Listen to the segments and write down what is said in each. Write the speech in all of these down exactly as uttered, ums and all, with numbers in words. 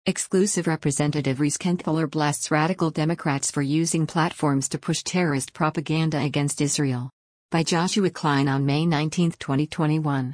Exclusive Representative Reese Kenthaler blasts radical Democrats for using platforms to push terrorist propaganda against Israel. By Joshua Klein on May nineteenth, twenty twenty-one.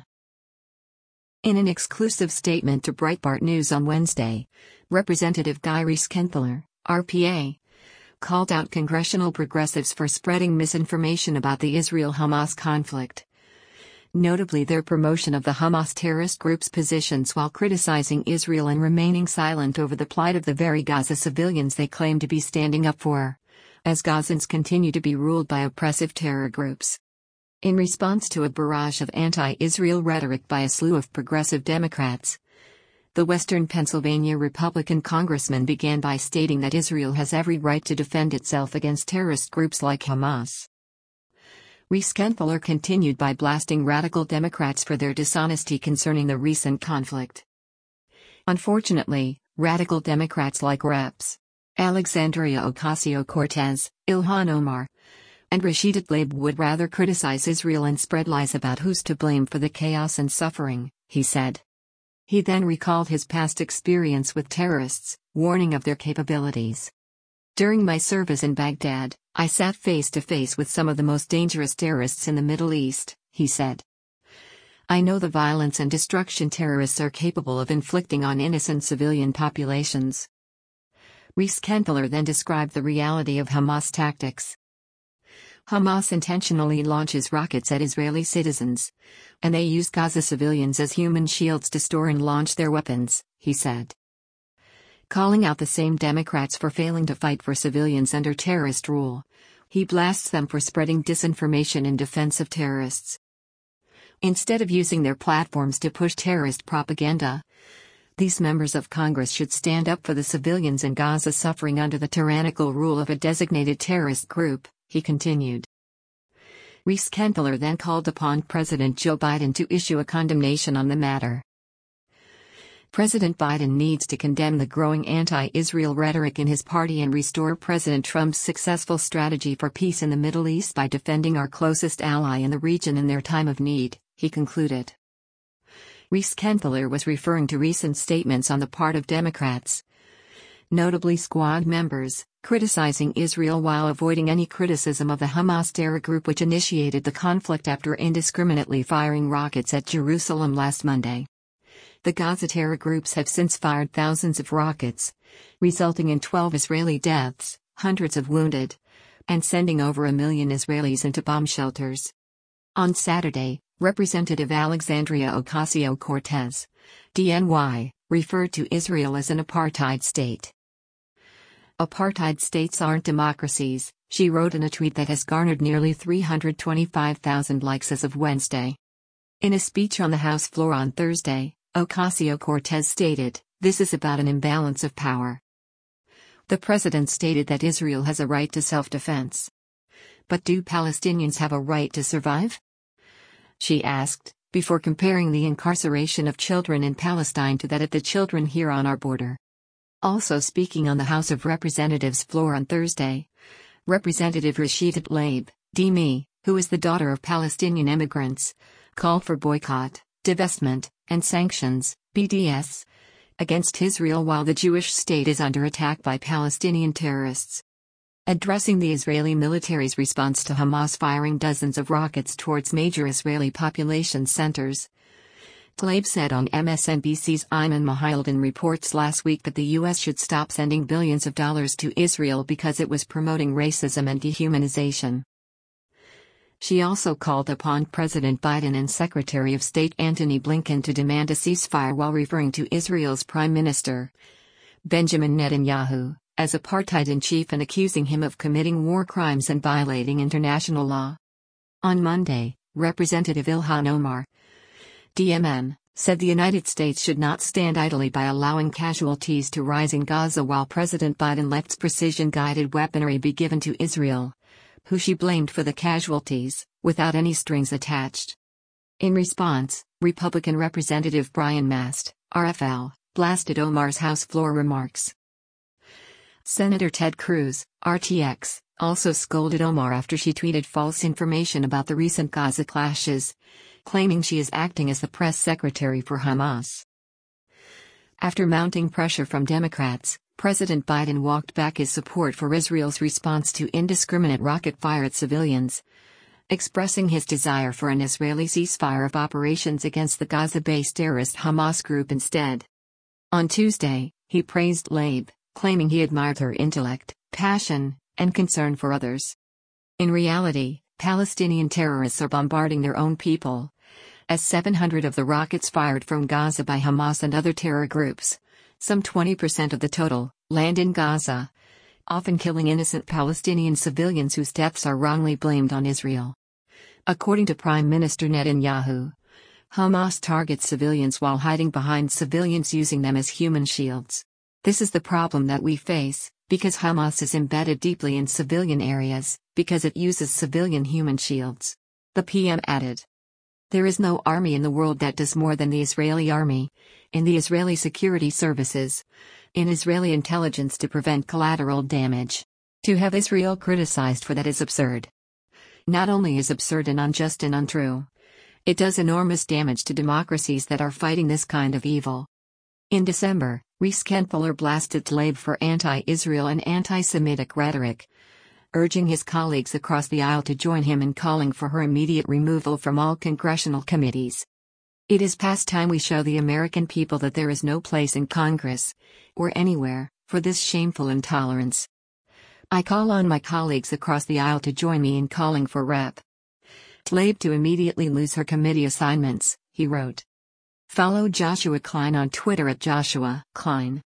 In an exclusive statement to Breitbart News on Wednesday, Representative Guy Reese Kenthaler, R P A, called out congressional progressives for spreading misinformation about the Israel-Hamas conflict. Notably their promotion of the Hamas terrorist group's positions while criticizing Israel and remaining silent over the plight of the very Gaza civilians they claim to be standing up for, as Gazans continue to be ruled by oppressive terror groups. In response to a barrage of anti-Israel rhetoric by a slew of progressive Democrats, the Western Pennsylvania Republican congressman began by stating that Israel has every right to defend itself against terrorist groups like Hamas. Reese Kenthaler continued by blasting radical Democrats for their dishonesty concerning the recent conflict. Unfortunately, radical Democrats like Reps Alexandria Ocasio-Cortez, Ilhan Omar, and Rashida Tlaib would rather criticize Israel and spread lies about who's to blame for the chaos and suffering, he said. He then recalled his past experience with terrorists, warning of their capabilities. During my service in Baghdad, I sat face to face with some of the most dangerous terrorists in the Middle East, he said. I know the violence and destruction terrorists are capable of inflicting on innocent civilian populations. Reese Kenthaler then described the reality of Hamas tactics. Hamas intentionally launches rockets at Israeli citizens, and they use Gaza civilians as human shields to store and launch their weapons, he said. Calling out the same Democrats for failing to fight for civilians under terrorist rule, he blasts them for spreading disinformation in defense of terrorists. Instead of using their platforms to push terrorist propaganda, these members of Congress should stand up for the civilians in Gaza suffering under the tyrannical rule of a designated terrorist group, he continued. Reese Kenthaler then called upon President Joe Biden to issue a condemnation on the matter. President Biden needs to condemn the growing anti-Israel rhetoric in his party and restore President Trump's successful strategy for peace in the Middle East by defending our closest ally in the region in their time of need, he concluded. Reese Kenthaler was referring to recent statements on the part of Democrats, notably Squad members, criticizing Israel while avoiding any criticism of the Hamas terror group which initiated the conflict after indiscriminately firing rockets at Jerusalem last Monday. The Gaza terror groups have since fired thousands of rockets, resulting in twelve Israeli deaths, hundreds of wounded, and sending over a million Israelis into bomb shelters. On Saturday, Representative Alexandria Ocasio-Cortez, D N Y, referred to Israel as an apartheid state. Apartheid states aren't democracies, she wrote in a tweet that has garnered nearly three hundred twenty-five thousand likes as of Wednesday. In a speech on the House floor on Thursday, Ocasio-Cortez stated, "This is about an imbalance of power." The president stated that Israel has a right to self-defense. But do Palestinians have a right to survive? She asked, before comparing the incarceration of children in Palestine to that of the children here on our border. Also speaking on the House of Representatives floor on Thursday, Representative Rashida Tlaib, D M I, who is the daughter of Palestinian immigrants, called for boycott, divestment, and sanctions, B D S, against Israel while the Jewish state is under attack by Palestinian terrorists. Addressing the Israeli military's response to Hamas firing dozens of rockets towards major Israeli population centers, Tlaib said on M S N B C's Ayman Mahildin reports last week that the U S should stop sending billions of dollars to Israel because it was promoting racism and dehumanization. She also called upon President Biden and Secretary of State Antony Blinken to demand a ceasefire while referring to Israel's Prime Minister, Benjamin Netanyahu, as apartheid-in-chief and accusing him of committing war crimes and violating international law. On Monday, Representative Ilhan Omar, D M N, said the United States should not stand idly by allowing casualties to rise in Gaza while President Biden lets precision-guided weaponry be given to Israel, who she blamed for the casualties, without any strings attached. In response, Republican Representative Brian Mast, R F L, blasted Omar's House floor remarks. Senator Ted Cruz, R T X, also scolded Omar after she tweeted false information about the recent Gaza clashes, claiming she is acting as the press secretary for Hamas. After mounting pressure from Democrats, President Biden walked back his support for Israel's response to indiscriminate rocket fire at civilians, expressing his desire for an Israeli ceasefire of operations against the Gaza-based terrorist Hamas group instead. On Tuesday, he praised Tlaib, claiming he admired her intellect, passion, and concern for others. In reality, Palestinian terrorists are bombarding their own people, as seven hundred of the rockets fired from Gaza by Hamas and other terror groups, some twenty percent of the total, land in Gaza, often killing innocent Palestinian civilians whose deaths are wrongly blamed on Israel. According to Prime Minister Netanyahu, Hamas targets civilians while hiding behind civilians, using them as human shields. This is the problem that we face, because Hamas is embedded deeply in civilian areas, because it uses civilian human shields. The P M added. There is no army in the world that does more than the Israeli army, in the Israeli security services, in Israeli intelligence to prevent collateral damage. To have Israel criticized for that is absurd. Not only is absurd and unjust and untrue, it does enormous damage to democracies that are fighting this kind of evil. In December, Reiss Kenthaler blasted Tlaib for anti-Israel and anti-Semitic rhetoric, urging his colleagues across the aisle to join him in calling for her immediate removal from all congressional committees. It is past time we show the American people that there is no place in Congress, or anywhere, for this shameful intolerance. I call on my colleagues across the aisle to join me in calling for Representative Tlaib to immediately lose her committee assignments, he wrote. Follow Joshua Klein on Twitter at Joshua Klein.